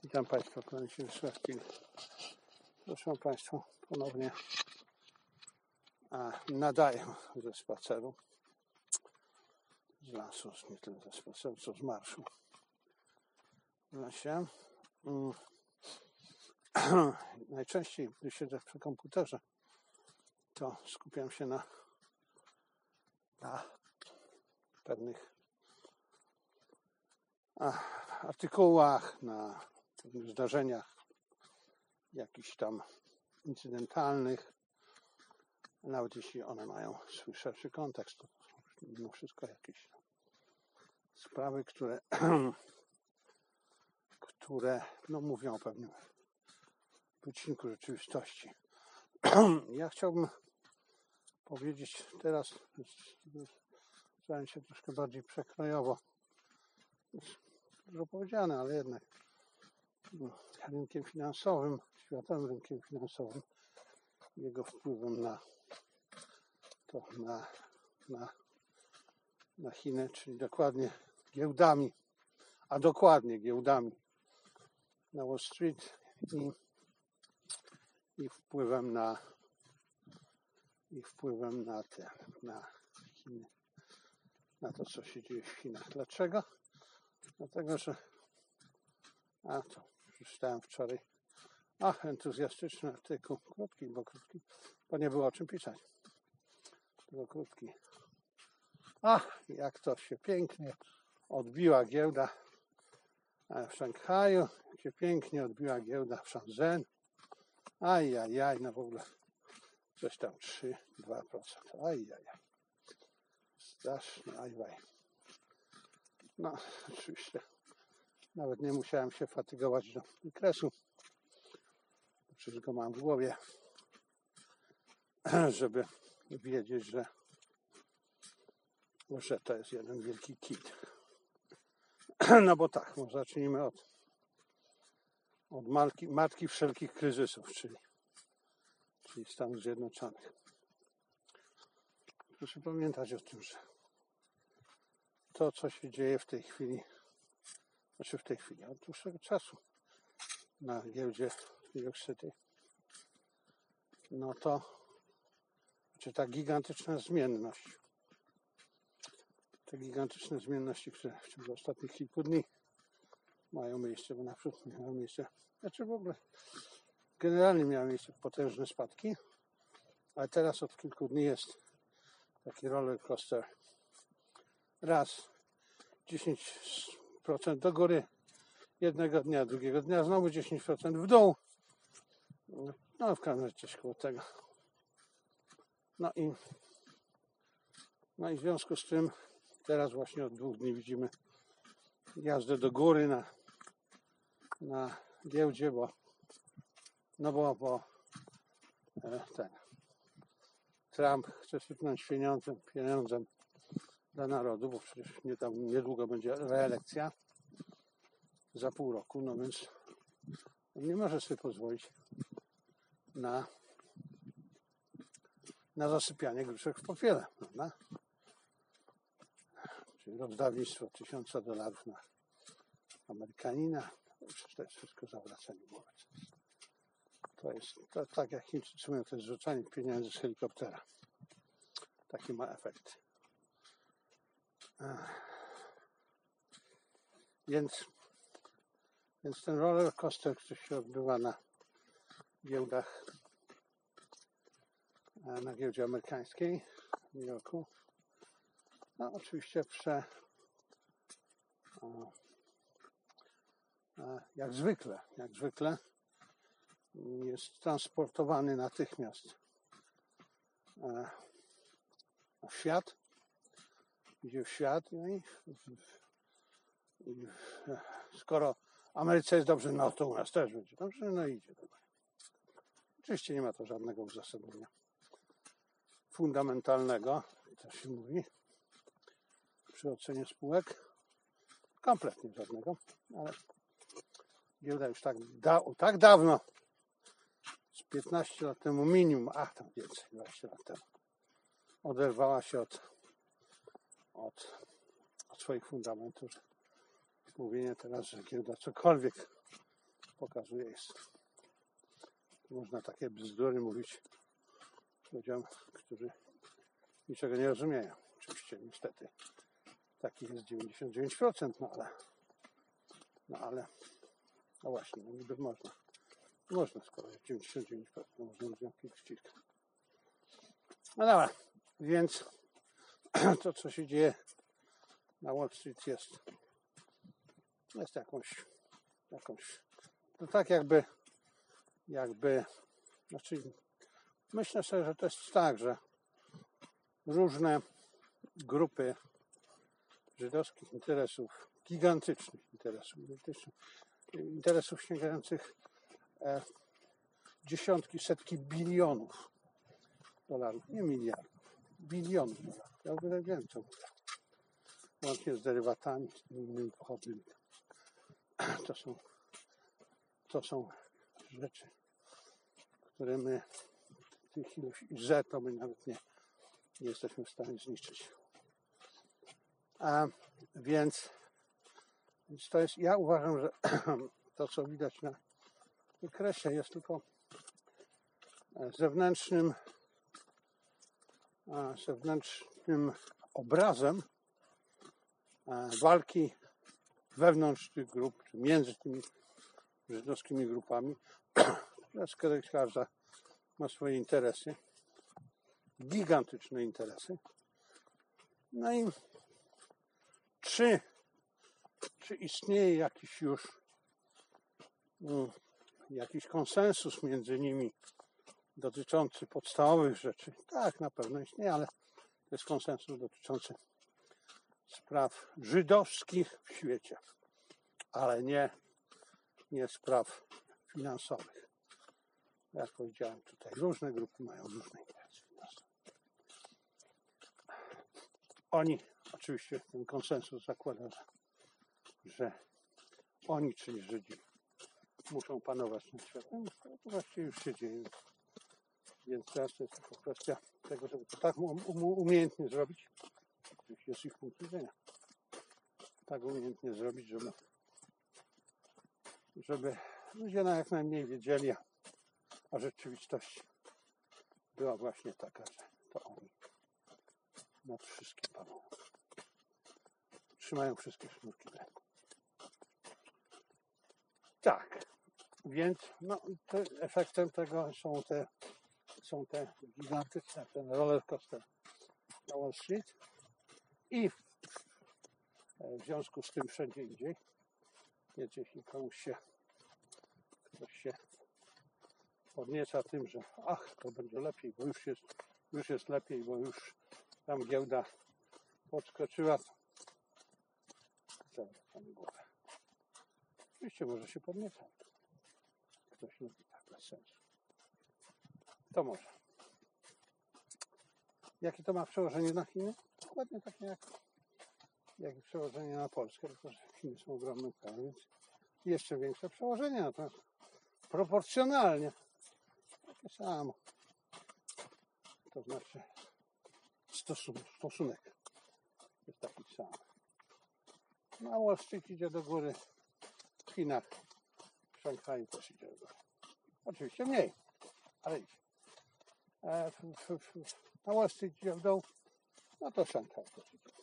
Witam Państwa, kłaniam się Wysławski. Proszę Państwa, ponownie nadaję ze spaceru, z lasu, nie tyle ze spaceru, co z marszu w lesie. Najczęściej, gdy siedzę przy komputerze, to skupiam się na pewnych artykułach, na pewnych zdarzeniach jakichś tam incydentalnych, nawet jeśli one mają swój szerszy kontekst, to mimo wszystko jakieś sprawy, które mówią o pewnym wycinku rzeczywistości. Ja chciałbym powiedzieć teraz, starając się troszkę bardziej przekrojowo, dużo powiedziane, ale jednak rynkiem finansowym, światowym rynkiem finansowym, jego wpływem na Chiny, czyli dokładnie giełdami, na Wall Street i wpływem na Chiny, na to, co się dzieje w Chinach. Dlaczego? Dlatego, że to przeczytałem wczoraj entuzjastyczny artykuł, krótki, bo nie było o czym pisać. Tylko krótki. Jak to się pięknie odbiła giełda w Szanghaju, jak się pięknie odbiła giełda w Shenzhen. W ogóle coś tam 3-2%. Strasznie, No, oczywiście nawet nie musiałem się fatygować do wykresu. Przecież go mam w głowie, żeby wiedzieć, że to jest jeden wielki kit. No bo tak, zacznijmy od matki wszelkich kryzysów, czyli Stanów Zjednoczonych. Proszę pamiętać o tym, że to, co się dzieje w tej chwili, od dłuższego czasu na giełdzie w New York City, ta gigantyczna zmienność, te gigantyczne zmienności, które w ciągu ostatnich kilku dni mają miejsce, bo naprzód miały miejsce, w ogóle generalnie miały miejsce potężne spadki, ale teraz od kilku dni jest taki roller coaster. Raz 10% do góry jednego dnia, drugiego dnia znowu 10% w dół. W każdym razie coś koło tego. I w związku z tym teraz właśnie od 2 dni widzimy jazdę do góry na giełdzie, bo Trump chce sypnąć pieniądzem dla narodu, bo przecież niedługo będzie reelekcja za pół roku, więc on nie może sobie pozwolić na zasypianie gruszek w popiele, prawda? Czyli rozdawnictwo $1000 na Amerykanina. Przecież to jest wszystko zawracanie głowy. To tak jak Chińczycy mówią, to jest rzucanie pieniędzy z helikoptera. Taki ma efekt. Więc ten roller coaster, który się odbywa na giełdach, na giełdzie amerykańskiej w New Yorku, oczywiście jak zwykle jest transportowany natychmiast w świat, idzie w świat i skoro Ameryce jest dobrze, to u nas też będzie dobrze, idzie dobrze. Oczywiście nie ma to żadnego uzasadnienia fundamentalnego, to się mówi, przy ocenie spółek, kompletnie żadnego, ale giełda już tak dawno, z 15 lat temu minimum, tam więcej, 20 lat temu, oderwała się od swoich fundamentów. Mówienie teraz, że giełda cokolwiek pokazuje, jest. Można takie bzdury mówić ludziom, którzy niczego nie rozumieją. Oczywiście, niestety, takich jest 99%, no właśnie, no niby można. Można, skoro jest 99%, można ludziom kilka. No dobra, więc to, co się dzieje na Wall Street jest jakąś to tak jakby, znaczy myślę sobie, że to jest tak, że różne grupy żydowskich interesów, gigantycznych interesów sięgających dziesiątki, setki bilionów dolarów, nie miliardów, bilionów dolarów. Ja wiem, co mówię. Łącznie z derywatami, z innymi pochodnymi. To są rzeczy, które my tych ilość Z to my nawet nie jesteśmy w stanie zniszczyć. Więc to jest, ja uważam, że to, co widać na wykresie, jest tylko zewnętrznym obrazem walki wewnątrz tych grup, czy między tymi żydowskimi grupami. Każda ma swoje interesy, gigantyczne interesy. No i czy istnieje jakiś konsensus między nimi dotyczący podstawowych rzeczy? Tak, na pewno istnieje, ale to jest konsensus dotyczący spraw żydowskich w świecie, ale nie spraw finansowych. Jak powiedziałem, tutaj różne grupy mają różne interesy finansowe. Oni, oczywiście ten konsensus zakłada, że oni, czyli Żydzi, muszą panować nad światem. To właściwie już się dzieje. Więc teraz to jest tylko kwestia tego, żeby to tak umiejętnie zrobić, oczywiście z ich punktu widzenia, tak umiejętnie zrobić, żeby ludzie jak najmniej wiedzieli, a rzeczywistość była właśnie taka, że to oni nad wszystkim panują. Trzymają wszystkie sznurki w ręku. Tak, więc efektem tego są te gigantyczne, ten roller coaster na Wall Street i w związku z tym wszędzie indziej. Więc jeśli ktoś się podnieca tym, że to będzie lepiej, bo już jest lepiej, bo już tam giełda podskoczyła, to tam głowę. Oczywiście może się podniecać. Ktoś mówi tak bez sensu. To może. Jakie to ma przełożenie na Chiny? Dokładnie takie jak i przełożenie na Polskę, tylko że Chiny są ogromnym krajem, więc jeszcze większe przełożenie, natomiast proporcjonalnie takie samo. To znaczy stosunek jest taki sam. Na Wall Street idzie do góry, w Chinach, w Szanghaju też idzie do góry. Oczywiście mniej, ale idzie. Na Wall Street idzie w dół, no to Szanghaj też idzie.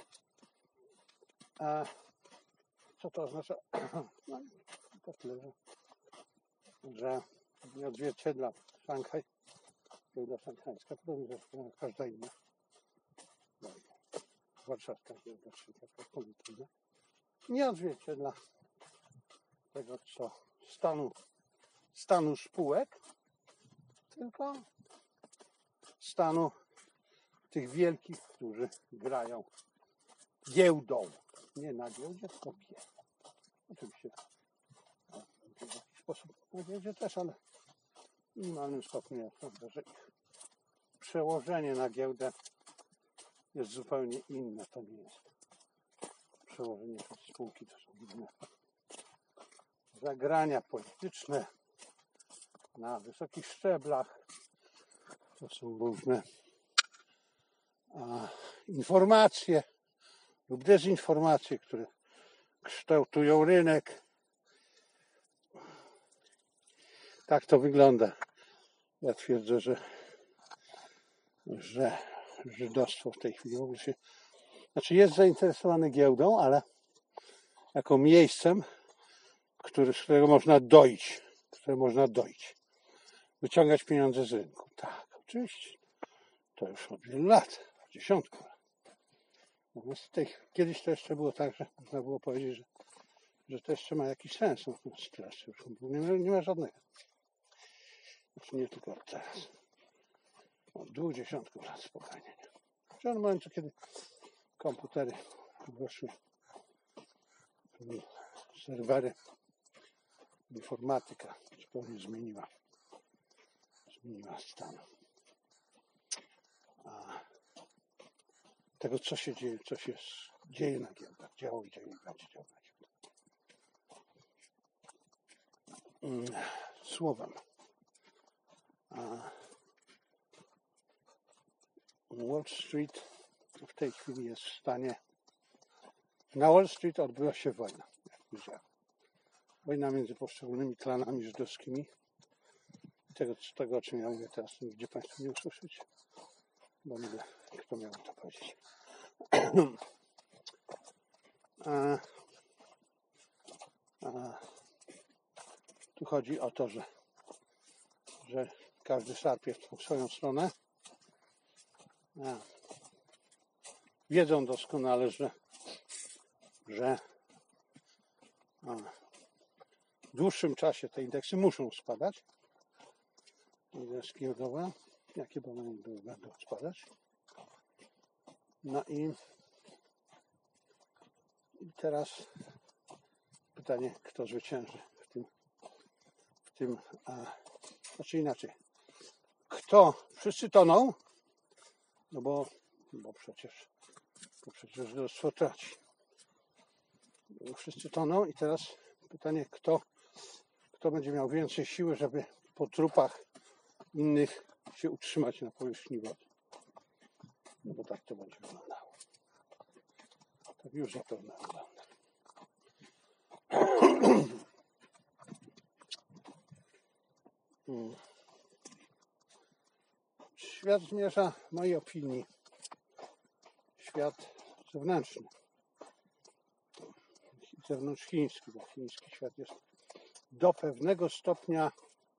Co to oznacza? No to tyle, że nie odzwierciedla Szanghaj, giełda szanghajska, podobnie zresztą jak każda inna. Warszawska giełda, czyli taka polityka. Nie odzwierciedla tego, co stanu spółek, tylko stanu tych wielkich, którzy grają giełdą. Nie na giełdzie, tylko giełdą. Oczywiście w jakiś sposób na giełdzie też, ale w minimalnym stopniu ja sądzę, że ich przełożenie na giełdę jest zupełnie inne. To nie jest przełożenie przez spółki, to są inne zagrania polityczne na wysokich szczeblach. To są różne informacje lub dezinformacje, które kształtują rynek. tak to wygląda. Ja twierdzę, że żydostwo w tej chwili w ogóle się... Znaczy jest zainteresowane giełdą, ale jako miejscem, z którego można doić, wyciągać pieniądze z rynku. Tak, oczywiście. To już od wielu lat, od dziesiątków lat. Natomiast kiedyś to jeszcze było tak, że można było powiedzieć, że to jeszcze ma jakiś sens. Natomiast teraz już nie ma żadnego. Znaczy nie tylko od teraz. Od 2 dziesiątków lat spokojnie. Czy od momentu, kiedy komputery weszły, serwery, informatyka zupełnie zmieniła stan. A tego, co się dzieje, dzieje na giełdach, działo i będzie działo na giełdach. Słowem, Wall Street w tej chwili jest w stanie... Na Wall Street odbyła się wojna, jak widziałem. Wojna między poszczególnymi klanami żydowskimi. Tego, o czym ja mówię teraz, gdzie Państwo nie usłyszeć, bo nie wiem, kto miał to powiedzieć. Tu chodzi o to, że każdy szarpie w swoją stronę. Wiedzą doskonale, że w dłuższym czasie te indeksy muszą spadać. Indeks giełdowy, jakie by one były, będą spadać. No i teraz pytanie, kto zwycięży w tym, znaczy inaczej. Wszyscy toną, no bo przecież żydostwo traci. Wszyscy toną i teraz pytanie, kto będzie miał więcej siły, żeby po trupach innych się utrzymać na powierzchni wody. No bo tak to będzie wyglądało. Tak już zapewne wygląda. Świat zmierza, w mojej opinii, świat zewnętrzny. Zewnątrzchiński, bo chiński świat jest do pewnego stopnia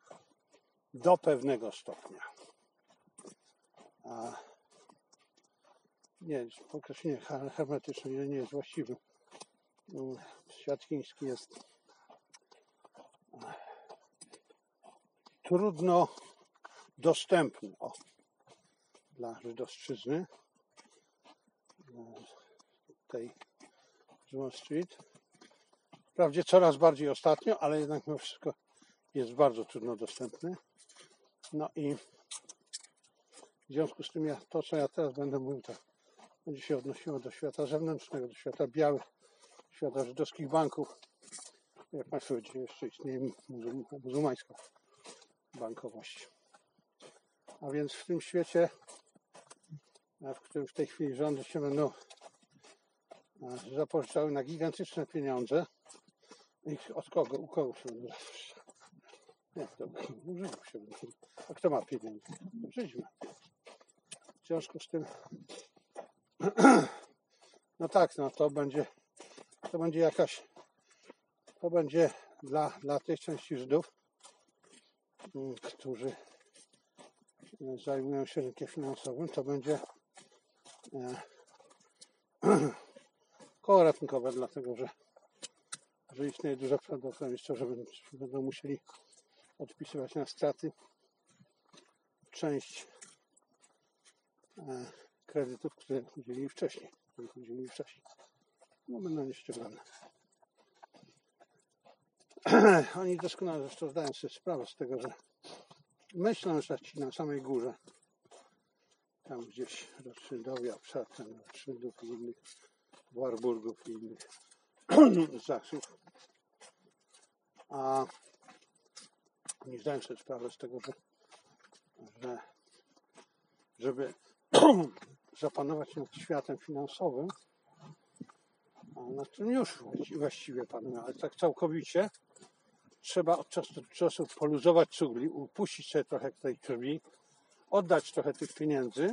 nie, określenie hermetyczne nie jest właściwe. Świat chiński jest trudno dostępny dla żydowszczyzny tej Wall Street. Wprawdzie coraz bardziej ostatnio, ale jednak mimo wszystko jest bardzo trudno dostępny. No i w związku z tym to, co ja teraz będę mówił, to będzie się odnosiło do świata zewnętrznego, do świata białych, świata żydowskich banków. Jak Państwo wiecie, jeszcze istnieje muzułmańska bankowość. A więc w tym świecie, w którym w tej chwili rządy się będą zapożyczały na gigantyczne pieniądze. I od kogo? U kogo się będą zapożyczały? Nie, to u Żydów się będą. A kto ma pieniądze? Żydzi ma. W związku z tym no tak, no to będzie jakaś, to będzie dla tej części Żydów, którzy zajmują się rynkiem finansowym, to będzie koło ratunkowe, dlatego że istnieje duże prawdopodobieństwo, że będą musieli odpisywać na straty część kredytów, które udzielili wcześniej. No będą nieściągane. Oni doskonale zresztą zdają sobie sprawę z tego, że myślą, że ci na samej górze, tam gdzieś Rothschildowie, Abszaten, Rothschildów i innych, Warburgów i innych Zachsów, a nie zdają sobie sprawę z tego, że żeby zapanować nad światem finansowym, nad którym już właściwie panują, ale tak całkowicie, trzeba od czasu do czasu poluzować cugli, upuścić sobie trochę tej krwi, oddać trochę tych pieniędzy,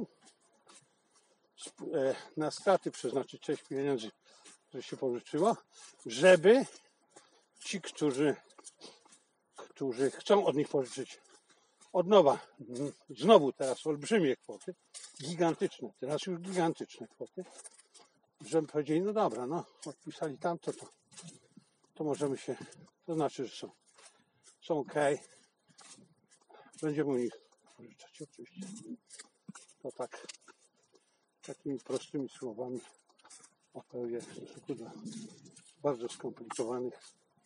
na straty przeznaczyć część pieniędzy, które się pożyczyło, żeby ci, którzy chcą od nich pożyczyć od nowa, znowu teraz olbrzymie kwoty, gigantyczne, teraz już gigantyczne kwoty, żeby powiedzieli, no dobra, no odpisali tamto, to możemy się, to znaczy, że są okej, będziemy u nich pożyczać oczywiście. To tak, takimi prostymi słowami apeluję w stosunku do bardzo skomplikowanych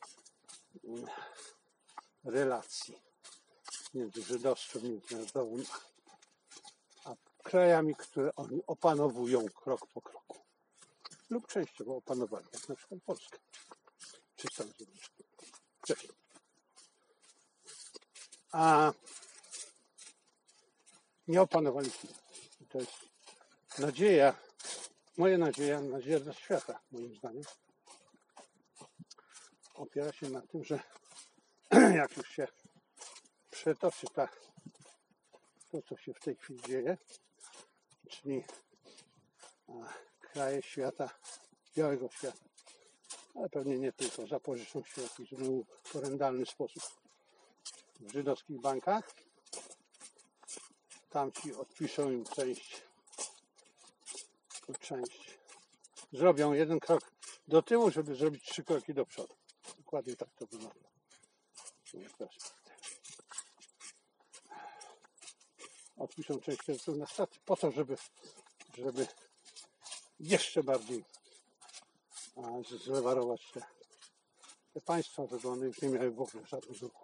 relacji między żydostwem międzynarodowym a krajami, które oni opanowują krok po kroku. Lub częściowo opanowali, jak na przykład Polskę czy Stany Zjednoczone. Cześć. A nie opanowali Chin. To jest nadzieja, moja nadzieja, nadzieja dla świata, moim zdaniem. Opiera się na tym, że jak już się przetoczy to, co się w tej chwili dzieje, czyli kraje świata, białego świata, ale pewnie nie tylko, zapożyczą się w jakiś horrendalny sposób w żydowskich bankach. Tamci odpiszą im część. Zrobią jeden krok do tyłu, żeby zrobić 3 kroki do przodu. Dokładnie tak to wygląda. Odpiszą część kredytów na straty po to, żeby jeszcze bardziej zlewarować te państwa, żeby one już nie miały w ogóle żadnych ruchów.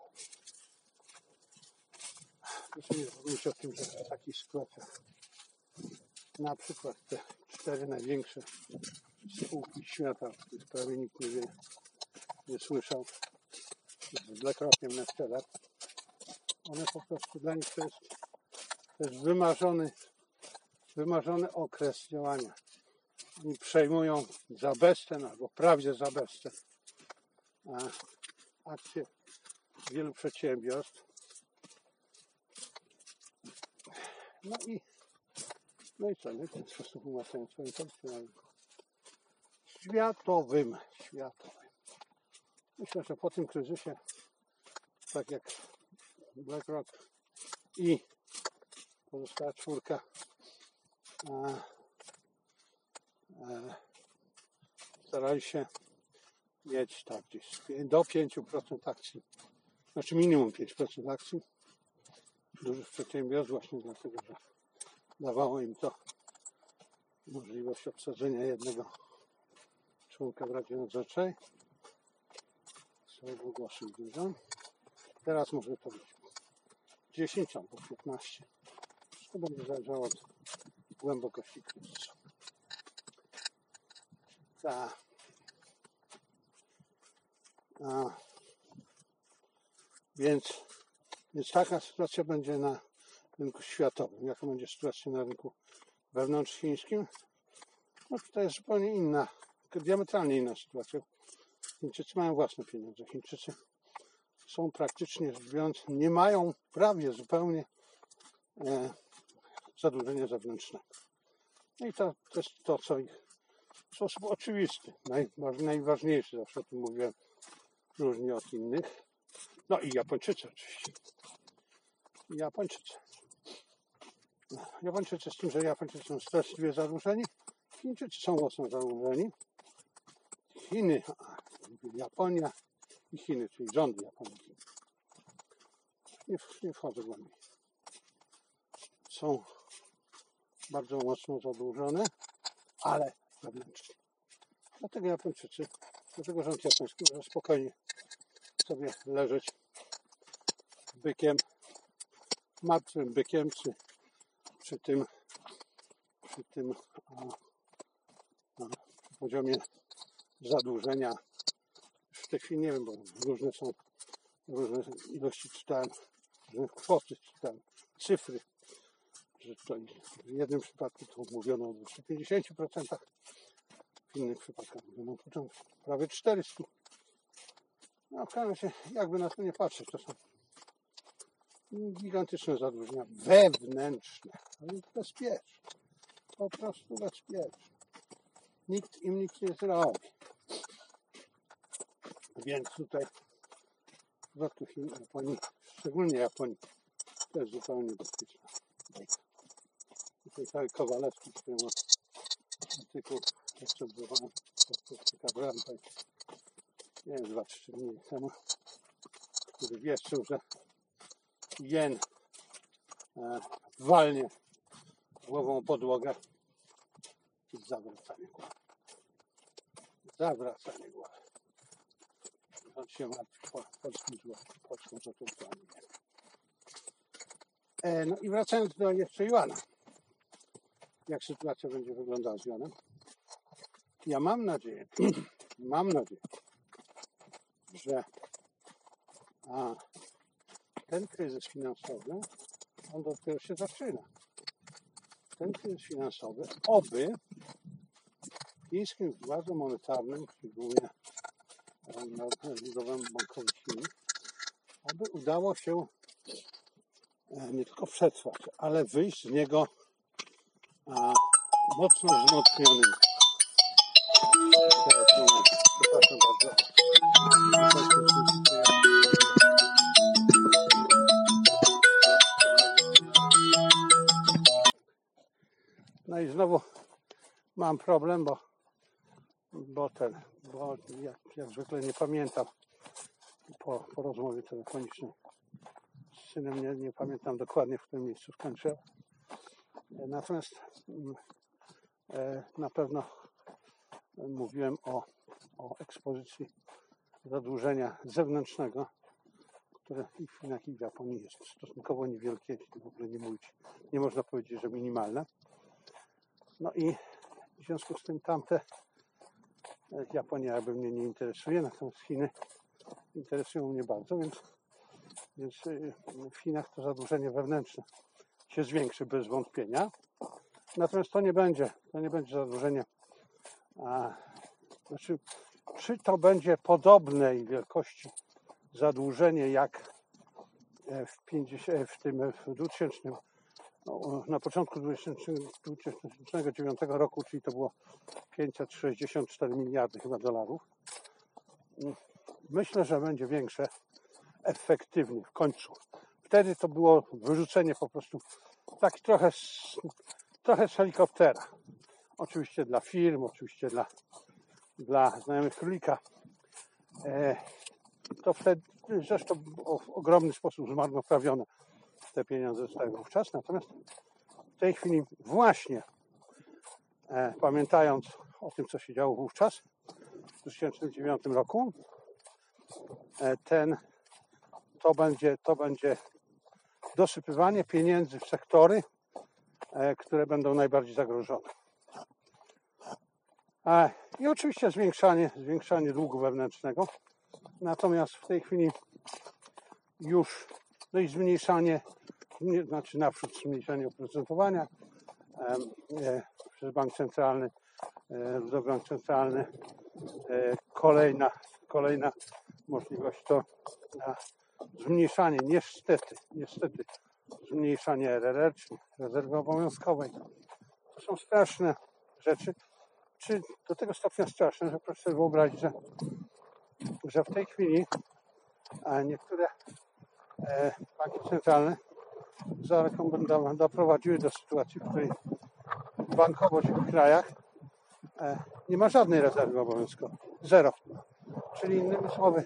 Proszę nie zapomnieć o tym, że w takich sytuacjach na przykład te 4 największe spółki świata, o których prawie nikt nie słyszał, z BlackRockiem na czele, one po prostu dla nich to jest wymarzony okres działania. Oni przejmują za bezcen albo prawie za bezcen akcje wielu przedsiębiorstw. No i co? No i w ten sposób umacniają swoją pozycję na rynku światowym. Myślę, że po tym kryzysie, tak jak BlackRock i pozostała 4 starali się mieć tak gdzieś do 5% akcji, znaczy minimum 5% akcji dużych przedsiębiorstw, właśnie dlatego, że dawało im to możliwość obsadzenia jednego członka w Radzie Nadzorczej, swojego głosu dużo. Teraz może to być 10 albo 15. Wszystko będzie zależało od głębokości kryzysu. Więc taka sytuacja będzie na rynku światowym. Jaka będzie sytuacja na rynku wewnątrzchińskim? No tutaj jest zupełnie inna, diametralnie inna sytuacja. Chińczycy mają własne pieniądze. Chińczycy są praktycznie rzecz biorąc, nie mają prawie zupełnie zadłużenia zewnętrznego. No i to jest to, co ich w sposób oczywisty, najważniejszy, zawsze o tym mówiłem, różni od innych. No i Japończycy oczywiście. Japończycy z tym, że Japończycy są straszliwie zadłużeni, Chińczycy są mocno zadłużeni. Chiny, Japonia i Chiny, czyli rządy Japonii. Nie wchodzę głębiej. Są bardzo mocno zadłużone, ale wewnętrznie. Dlatego rząd japoński może spokojnie sobie leżeć martwym bykiem, przy tym poziomie zadłużenia. W tej chwili nie wiem, bo różne ilości czytałem, różne kwoty czytałem, cyfry, że to w jednym przypadku to mówiono o 250%, w innych przypadkach mówiono o prawie 400%. No w każdym razie, jakby na to nie patrzeć, to są gigantyczne zadłużenia wewnętrzne, ale bezpieczne, po prostu bezpieczne. Nikt im nic nie zrobi. Więc tutaj w przypadku Chin, Japonii, szczególnie Japonii, to jest zupełnie bezpieczna. Tutaj cały Kowalewski, któremu artykuł recenzowałem, przekazałem nie wiem, 2-3 dni temu, który wieszczył, że jen walnie głową o podłogę i zawracanie głowy. Zawracanie głowy. On się martwi polskim złotem, polską złotówką. No i wracając do jeszcze juana. Jak sytuacja będzie wyglądała z juanem? Ja mam nadzieję, że ten kryzys finansowy, on dopiero się zaczyna. Ten kryzys finansowy, oby chińskim władzom monetarnym, szczególnie Narodowemu Bankowi Chin, aby udało się nie tylko przetrwać, ale wyjść z niego mocno wzmocnionym. Przepraszam bardzo. No i znowu mam problem, bo jak zwykle nie pamiętam po rozmowie telefonicznej z synem, nie pamiętam dokładnie, w którym miejscu skończyłem. Natomiast na pewno mówiłem o ekspozycji zadłużenia zewnętrznego, które i w Chinach, i w Japonii jest stosunkowo niewielkie, w ogóle nie można powiedzieć, że minimalne. No i w związku z tym Japonia jakby mnie nie interesuje, natomiast Chiny interesują mnie bardzo, więc w Chinach to zadłużenie wewnętrzne się zwiększy bez wątpienia. Natomiast to nie będzie zadłużenie, czy to będzie podobnej wielkości zadłużenie jak w 2000, na początku 2009 roku, czyli to było 564 miliardy chyba dolarów. Myślę, że będzie większe efektywnie w końcu. Wtedy to było wyrzucenie po prostu tak trochę z helikoptera. Oczywiście dla firm, oczywiście dla znajomych królika. To wtedy zresztą w ogromny sposób zmarnotrawione te pieniądze zostały wówczas. Natomiast w tej chwili właśnie pamiętając o tym, co się działo wówczas w 2009 roku, to będzie dosypywanie pieniędzy w sektory, które będą najbardziej zagrożone. I oczywiście zwiększanie długu wewnętrznego. Natomiast w tej chwili już i zmniejszanie, znaczy naprzód zmniejszanie oprocentowania przez Bank Centralny, Narodowy Bank Centralny. Kolejna możliwość to zmniejszanie, niestety zmniejszanie RRR, czyli rezerwy obowiązkowej. To są straszne rzeczy, czy do tego stopnia straszne, że proszę sobie wyobrazić, że w tej chwili niektóre banki centralne doprowadziły do sytuacji, w której bankowość w krajach nie ma żadnej rezerwy obowiązkowej. Zero. Czyli innymi słowy,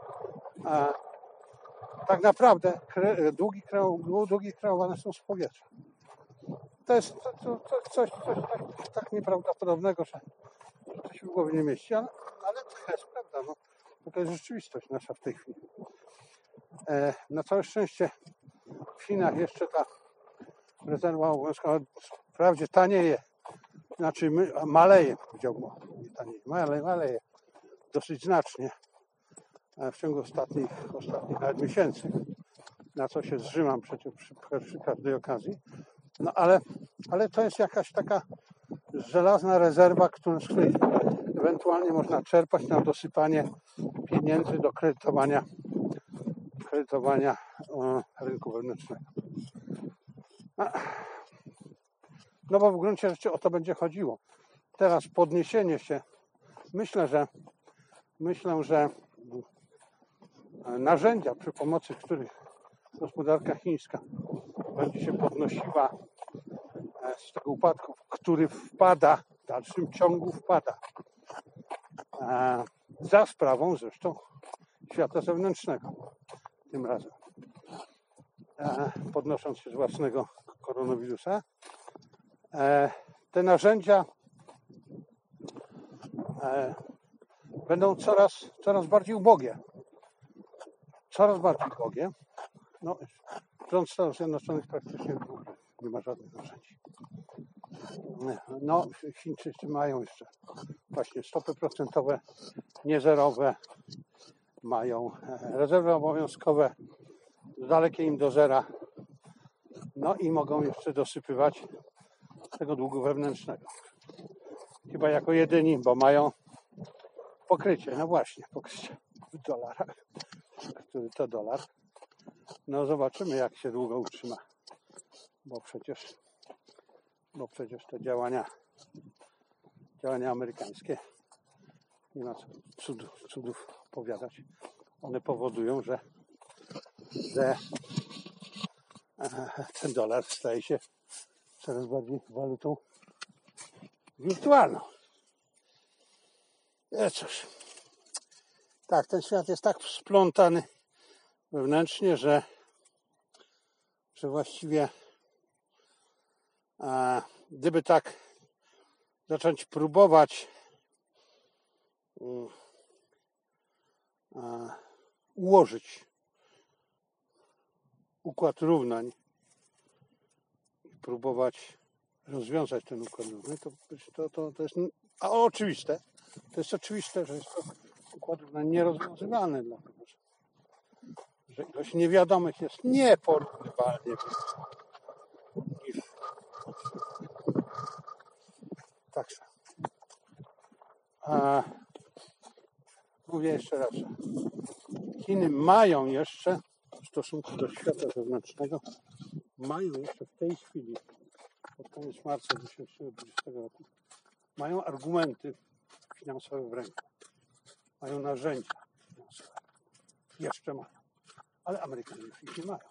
tak naprawdę długi kreowane są z powietrza. To jest coś tak nieprawdopodobnego, że to się w głowie nie mieści, ale to jest prawda. To jest rzeczywistość nasza w tej chwili. Na całe szczęście w Chinach jeszcze ta rezerwa obowiązkowa wprawdzie tanieje, znaczy maleje, powiedziałbym, nie tanieje, maleje dosyć znacznie w ciągu ostatnich nawet miesięcy, na co się zrzymam przecież przy każdej okazji. No ale to jest jakaś taka żelazna rezerwa, z której ewentualnie można czerpać na dosypanie pieniędzy do kredytowania rynku wewnętrznego. No bo w gruncie rzeczy o to będzie chodziło. Teraz podniesienie się, myślę, że narzędzia, przy pomocy których gospodarka chińska będzie się podnosiła z tego upadku, który wpada, w dalszym ciągu wpada, za sprawą zresztą świata zewnętrznego tym razem, podnosząc się z własnego koronawirusa. Te narzędzia będą coraz bardziej ubogie. No, rząd Stanów Zjednoczonych praktycznie nie ma żadnych narzędzi. No, Chińczycy mają jeszcze właśnie stopy procentowe niezerowe, mają rezerwy obowiązkowe dalekie im do zera, no i mogą jeszcze dosypywać tego długu wewnętrznego. Chyba jako jedyni, bo mają pokrycie, no właśnie, pokrycie w dolarach, który to dolar. No zobaczymy, jak się długo utrzyma, bo przecież te działania amerykańskie, nie ma co cudów opowiadać, one powodują, że ten dolar staje się coraz bardziej walutą wirtualną. Cóż, tak, ten świat jest tak splątany wewnętrznie, że właściwie gdyby tak zacząć próbować ułożyć układ równań i próbować rozwiązać ten układ równań, to jest oczywiste. To jest oczywiste, że jest to układ równań nierozwiązywalny, dlatego że ilość niewiadomych jest nieporównywalnie niż. Także mówię jeszcze raz, że Chiny mają jeszcze w stosunku do świata zewnętrznego, mają jeszcze w tej chwili, pod koniec marca 2020 roku, mają argumenty finansowe w ręku, mają narzędzia finansowe, jeszcze mają, ale Amerykanie już ich nie mają.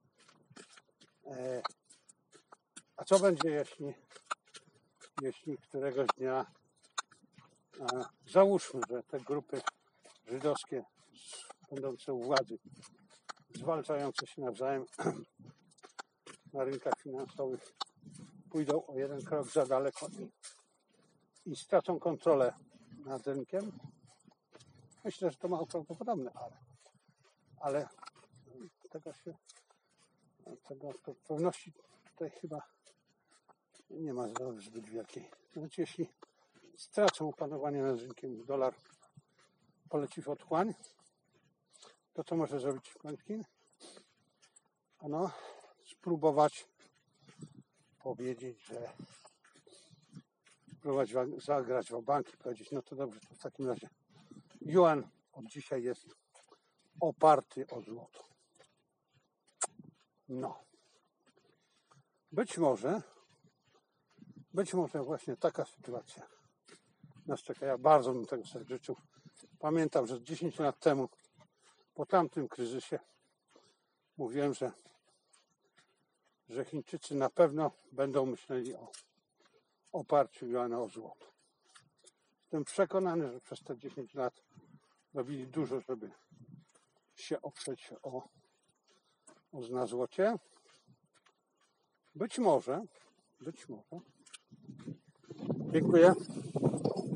A co będzie, jeśli któregoś dnia, załóżmy, że te grupy żydowskie będące u władzy, zwalczające się nawzajem na rynkach finansowych, pójdą o jeden krok za daleko i stracą kontrolę nad rynkiem? Myślę, że to mało prawdopodobne, ale tego pewności tutaj chyba nie ma zbyt wielkiej. Znaczy, jeśli stracą opanowanie nad rynkiem, dolar poleci w otchłań, to co może zrobić Chin? Ano, spróbować powiedzieć, że zagrać w banki, powiedzieć, no to dobrze, to w takim razie juan od dzisiaj jest oparty o złoto. No. Być może właśnie taka sytuacja nas czeka. Ja bardzo bym tego sobie życzył. Pamiętam, że 10 lat temu, po tamtym kryzysie, mówiłem, że Chińczycy na pewno będą myśleli o oparciu juana o złoto. Jestem przekonany, że przez te 10 lat robili dużo, żeby się oprzeć na złocie. Być może. Dziękuję.